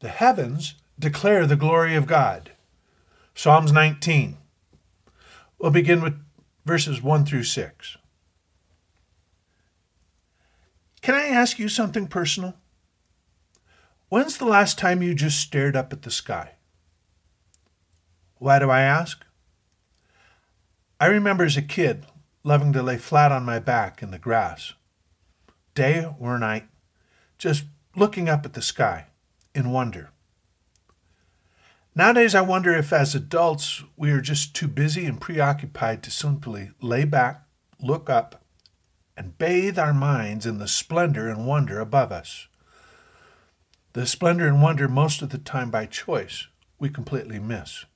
The heavens declare the glory of God. Psalms 19. We'll begin with verses 1 through 6. Can I ask you something personal? When's the last time you just stared up at the sky? Why do I ask? I remember as a kid loving to lay flat on my back in the grass, day or night, just looking up at the sky in wonder. Nowadays, I wonder if as adults we are just too busy and preoccupied to simply lay back, look up, and bathe our minds in the splendor and wonder above us. The splendor and wonder most of the time by choice we completely miss.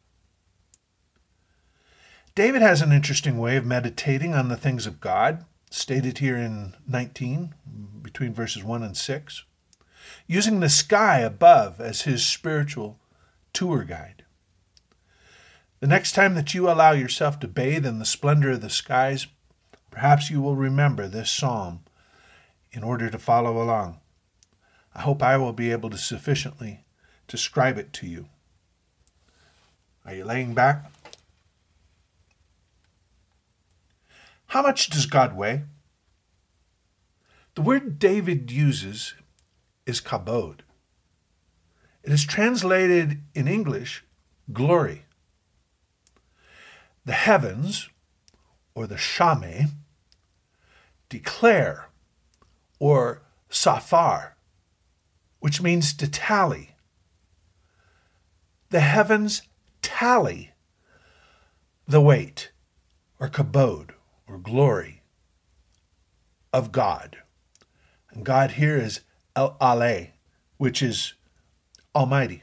David has an interesting way of meditating on the things of God, stated here in 19, between verses 1 and 6, using the sky above as his spiritual tour guide. The next time that you allow yourself to bathe in the splendor of the skies, perhaps you will remember this psalm in order to follow along. I hope I will be able to sufficiently describe it to you. Are you laying back? How much does God weigh? The word David uses is kabod. It is translated in English, glory. The heavens, or the Shame, declare, or safar, which means to tally. The heavens tally the weight, or kabod, or glory of God. And God here is El Ale, which is Almighty.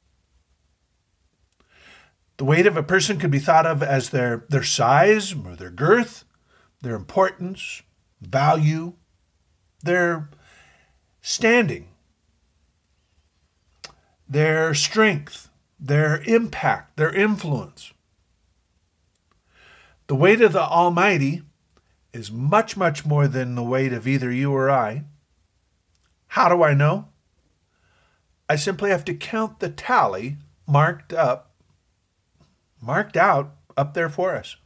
The weight of a person could be thought of as their size or their girth, their importance, value, their standing, their strength, their impact, their influence. The weight of the Almighty is much, much more than the weight of either you or I. How do I know? I simply have to count the tally marked out up there for us.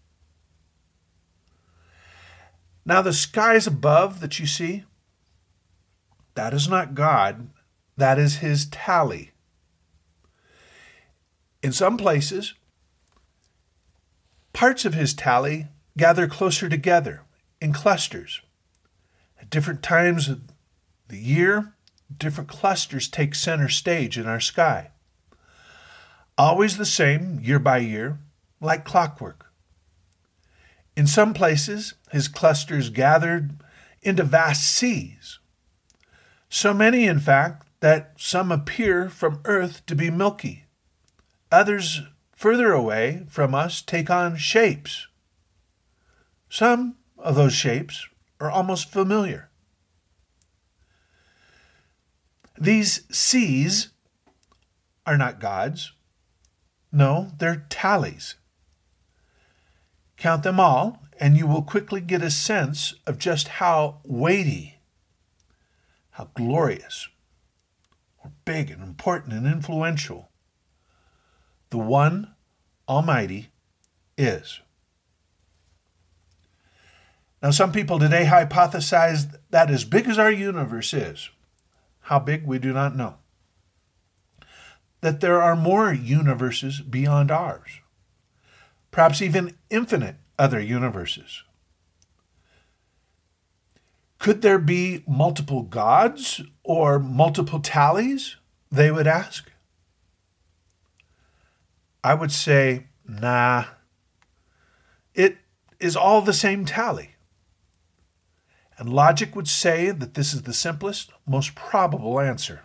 Now the skies above that you see, that is not God, that is his tally. In some places, parts of his tally gather closer together in clusters. At different times of the year, different clusters take center stage in our sky. Always the same year by year, like clockwork. In some places, his clusters gathered into vast seas. So many, in fact, that some appear from Earth to be milky. Others further away from us take on shapes. Some of those shapes are almost familiar. These seas are not gods. No, they're tallies. Count them all, and you will quickly get a sense of just how weighty, how glorious, or big and important and influential the one Almighty is. Now, some people today hypothesize that as big as our universe is, how big we do not know, that there are more universes beyond ours, perhaps even infinite other universes. Could there be multiple gods or multiple tallies, they would ask? I would say, nah, it is all the same tally. And logic would say that this is the simplest, most probable answer.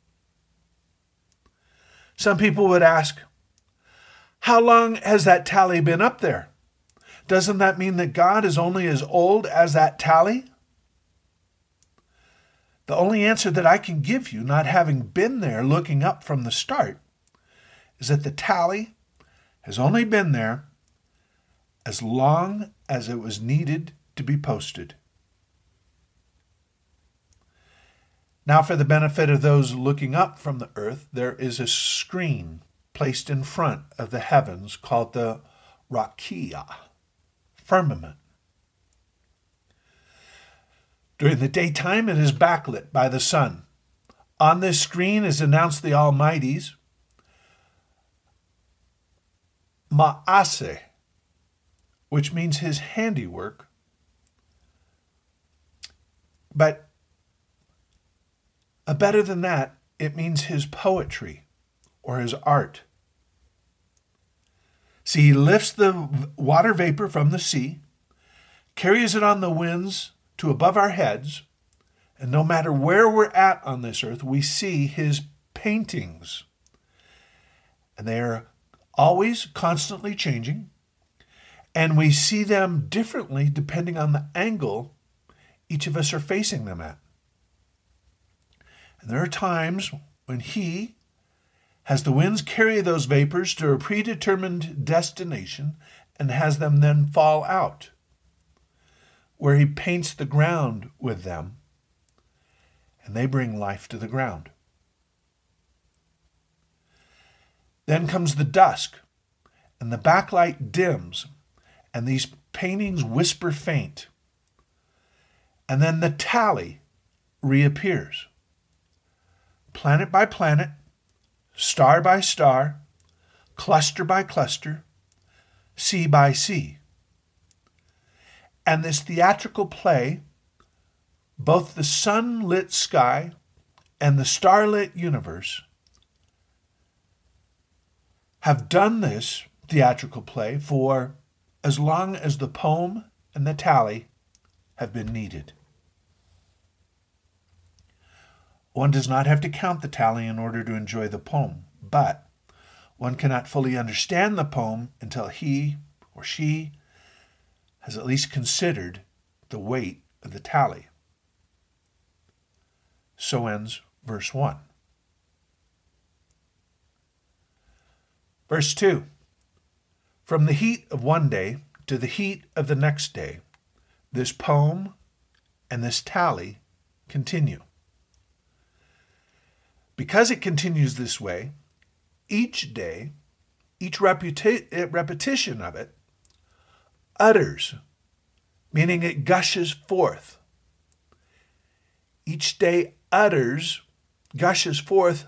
Some people would ask, how long has that tally been up there? Doesn't that mean that God is only as old as that tally? The only answer that I can give you, not having been there looking up from the start, is that the tally has only been there as long as it was needed to be posted. Now, for the benefit of those looking up from the earth, there is a screen placed in front of the heavens called the Rakia, firmament. During the daytime, it is backlit by the sun. On this screen is announced the Almighty's Ma'aseh, which means his handiwork, but better than that, it means his poetry or his art. See, he lifts the water vapor from the sea, carries it on the winds to above our heads, and no matter where we're at on this earth, we see his paintings. And they are always constantly changing, and we see them differently depending on the angle each of us are facing them at. And there are times when he has the winds carry those vapors to a predetermined destination and has them then fall out, where he paints the ground with them, and they bring life to the ground. Then comes the dusk, and the backlight dims, and these paintings whisper faint. And then the tally reappears. Planet by planet, star by star, cluster by cluster, sea by sea. And this theatrical play, both the sunlit sky and the starlit universe, have done this theatrical play for as long as the poem and the tally have been needed. One does not have to count the tally in order to enjoy the poem, but one cannot fully understand the poem until he or she has at least considered the weight of the tally. So ends verse 1. Verse 2. From the heat of one day to the heat of the next day, this poem and this tally continue. Because it continues this way, each day, each repetition of it utters, meaning it gushes forth. Each day gushes forth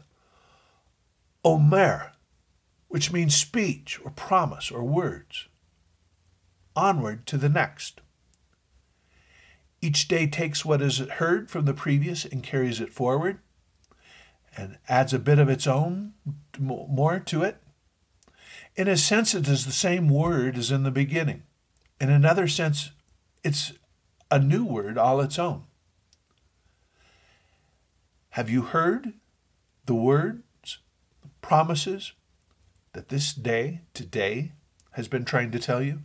omer, which means speech or promise or words, onward to the next. Each day takes what is heard from the previous and carries it forward, and adds a bit of its own more to it. In a sense, it is the same word as in the beginning. In another sense, it's a new word all its own. Have you heard the words, the promises that this day, today, has been trying to tell you?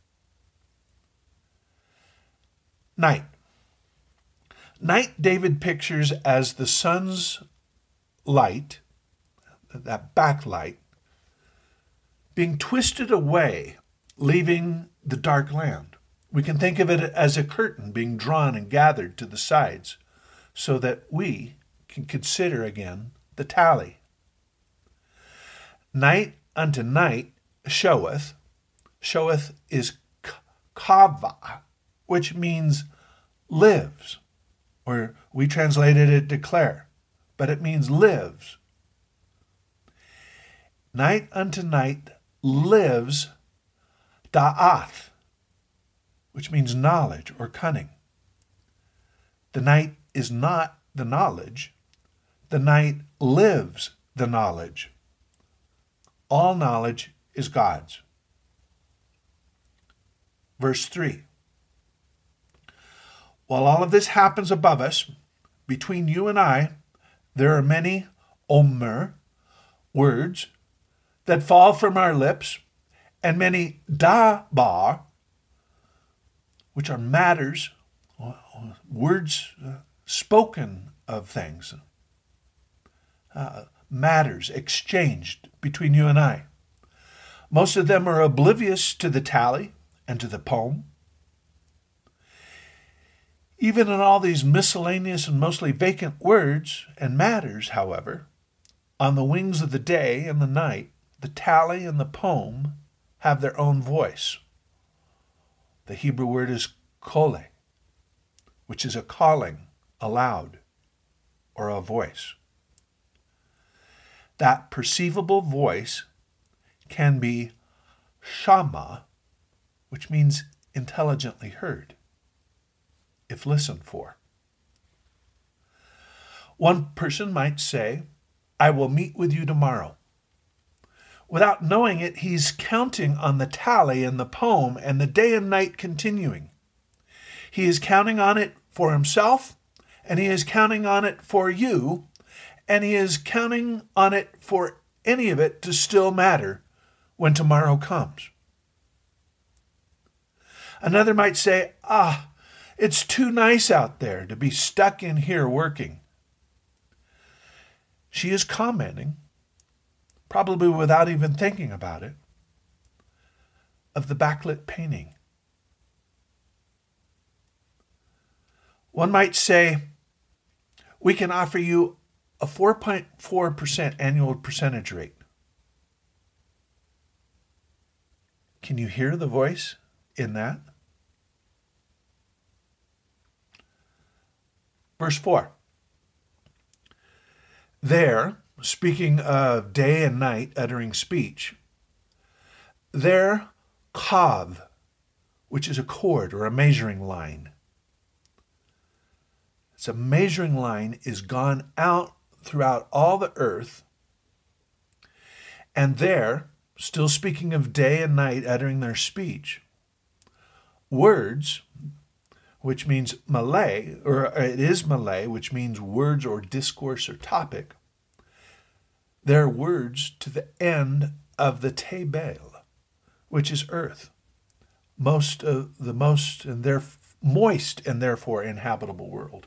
Night. Night David pictures as the sun's light, that backlight, being twisted away, leaving the dark land. We can think of it as a curtain being drawn and gathered to the sides so that we can consider again the tally. Night unto night showeth is kava, which means lives, or we translated it declare, but it means lives. Night unto night lives da'ath, which means knowledge or cunning. The night is not the knowledge. The night lives the knowledge. All knowledge is God's. Verse 3. While all of this happens above us, between you and I, there are many omer, words, that fall from our lips, and many dabar, which are matters, words spoken of things, matters exchanged between you and I. Most of them are oblivious to the tally and to the poem. Even in all these miscellaneous and mostly vacant words and matters, however, on the wings of the day and the night, the tally and the poem have their own voice. The Hebrew word is kole, which is a calling aloud or a voice. That perceivable voice can be shama, which means intelligently heard, if listened for. One person might say, I will meet with you tomorrow. Without knowing it, he's counting on the tally and the poem and the day and night continuing. He is counting on it for himself, and he is counting on it for you, and he is counting on it for any of it to still matter when tomorrow comes. Another might say, it's too nice out there to be stuck in here working. She is commenting, probably without even thinking about it, of the backlit painting. One might say, we can offer you a 4.4% annual percentage rate. Can you hear the voice in that? Verse 4. There, speaking of day and night uttering speech, there kav, which is a cord or a measuring line. It's a measuring line is gone out throughout all the earth, and there, still speaking of day and night uttering their speech, words, which means Malay, or it is Malay, which means words or discourse or topic. They're words to the end of the Tebel, which is earth, most and moist and therefore inhabitable world.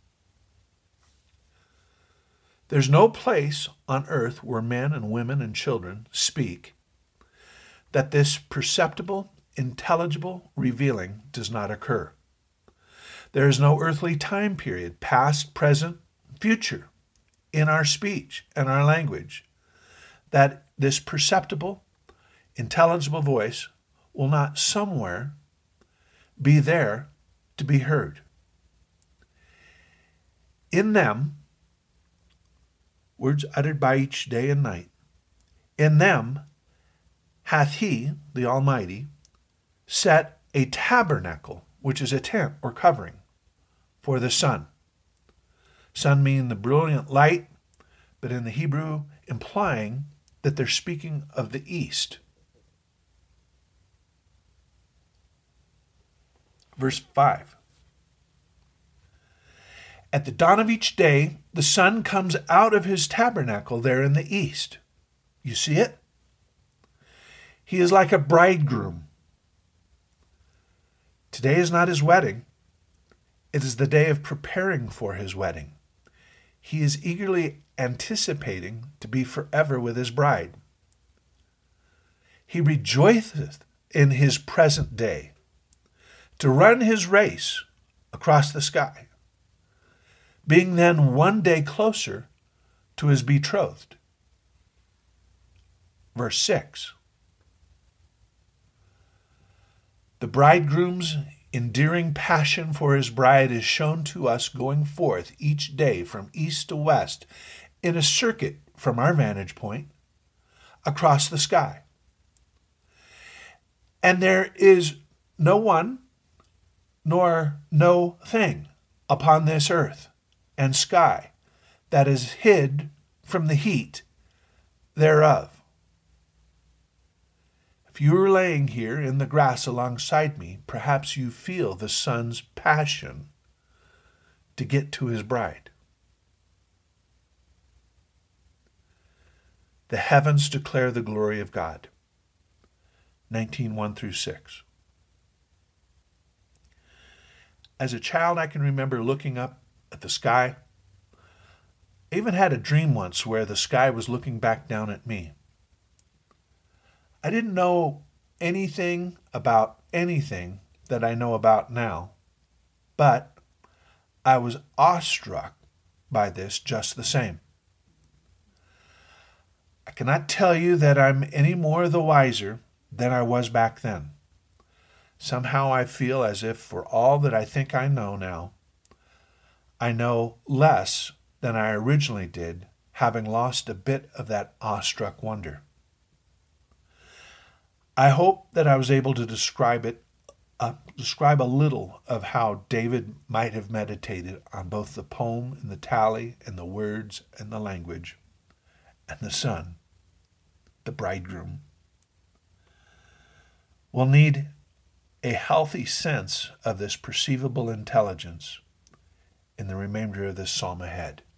There's no place on earth where men and women and children speak that this perceptible, intelligible revealing does not occur. There is no earthly time period, past, present, future, in our speech and our language, that this perceptible, intelligible voice will not somewhere be there to be heard. In them, words uttered by each day and night, in them hath he, the Almighty, set a tabernacle, which is a tent or covering, for the sun. Sun meaning the brilliant light, but in the Hebrew implying that they're speaking of the east. Verse 5. At the dawn of each day, the sun comes out of his tabernacle there in the east. You see it? He is like a bridegroom. Today is not his wedding. It is the day of preparing for his wedding. He is eagerly anticipating to be forever with his bride. He rejoiceth in his present day to run his race across the sky, being then one day closer to his betrothed. Verse 6. The bridegroom's endearing passion for his bride is shown to us going forth each day from east to west in a circuit from our vantage point across the sky. And there is no one nor no thing upon this earth and sky that is hid from the heat thereof. If you are laying here in the grass alongside me, perhaps you feel the sun's passion to get to his bride. The heavens declare the glory of God. 19:1-6. As a child, I can remember looking up at the sky. I even had a dream once where the sky was looking back down at me. I didn't know anything about anything that I know about now, but I was awestruck by this just the same. I cannot tell you that I'm any more the wiser than I was back then. Somehow I feel as if for all that I think I know now, I know less than I originally did, having lost a bit of that awestruck wonder. I hope that I was able to describe a little of how David might have meditated on both the poem and the tally and the words and the language and the son, the bridegroom. We'll need a healthy sense of this perceivable intelligence in the remainder of this psalm ahead.